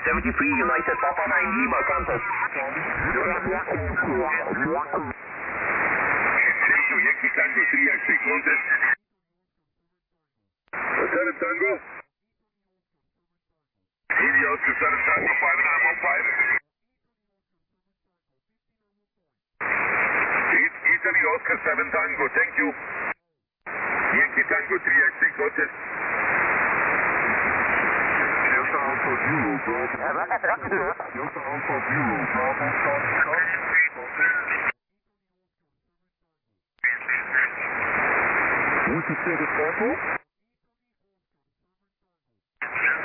73 United Papa 9 Lima, contact. Yankee Tango 3X3, contact. Lieutenant Tango. India Oscar 7 Tango 5915. Italy Oscar 7 Tango, thank you. Yankee Tango 3X3, contact. Delta Alpha Zero, Bravo. Delta Alpha Zero, Bravo, contact.